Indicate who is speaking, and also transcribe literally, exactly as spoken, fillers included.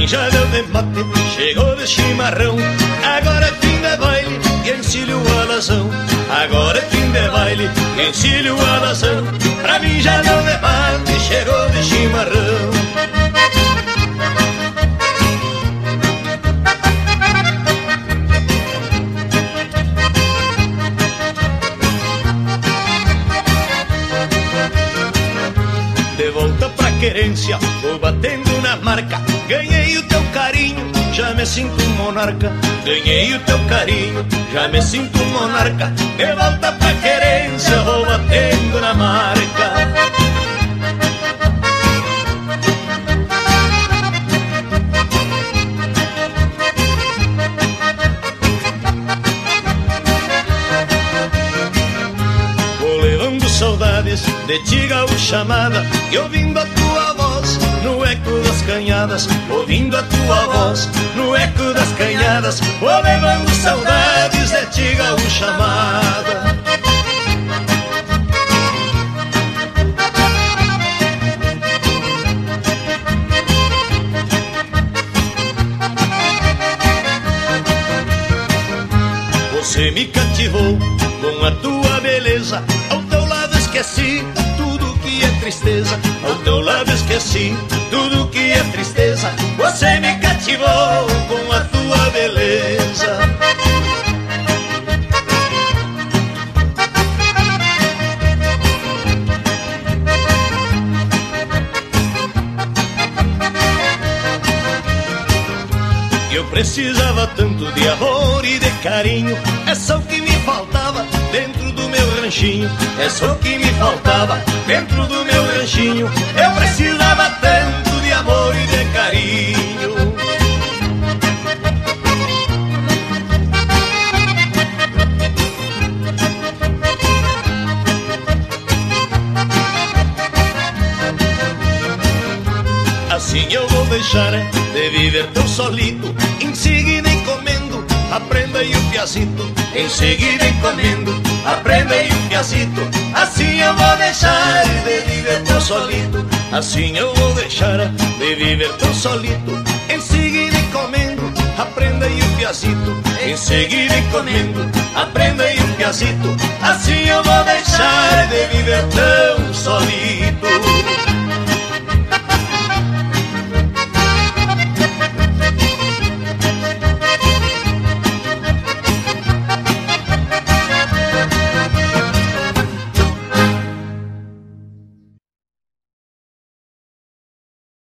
Speaker 1: já deu de mate, chegou de chimarrão. Agora é fim de baile e encilho o alazão. Agora é fim de baile e encilho o alazão. Pra mim já deu de mate, chegou de chimarrão. De volta pra querência, vou batendo na marca. Ganhei o teu carinho, já me sinto um monarca. Ganhei o teu carinho, já me sinto um monarca. De volta pra querência, vou batendo na marca. Vou levando saudades de ti, gaúcha amada, e ouvindo a tua voz no eco das canhadas. Ouvindo a tua voz no eco das canhadas. Vou levando saudades de ti, gaúcha amada. Você me cativou com a tua beleza. Ao teu lado esqueci tudo que é tristeza. Ao teu lado esqueci tudo que é tristeza. Você me cativou com a tua beleza. Eu precisava tanto de amor e de carinho. É só o que me faltava dentro do meu ranchinho. É só o que me faltava dentro do meu ranchinho. Eu precisava tanto de amor e de carinho. Assim eu vou deixar de viver tão solito. Em seguida encomendo, aprenda aí o piazito. Em seguida encomendo, aprenda aí o piazito. Assim eu vou deixar de viver tão solito. Assim eu vou deixar de viver tão solito. Em seguida encomendo, aprenda aí o piazito. Em seguida encomendo, aprenda aí o piazito. Assim eu vou deixar de viver tão solito.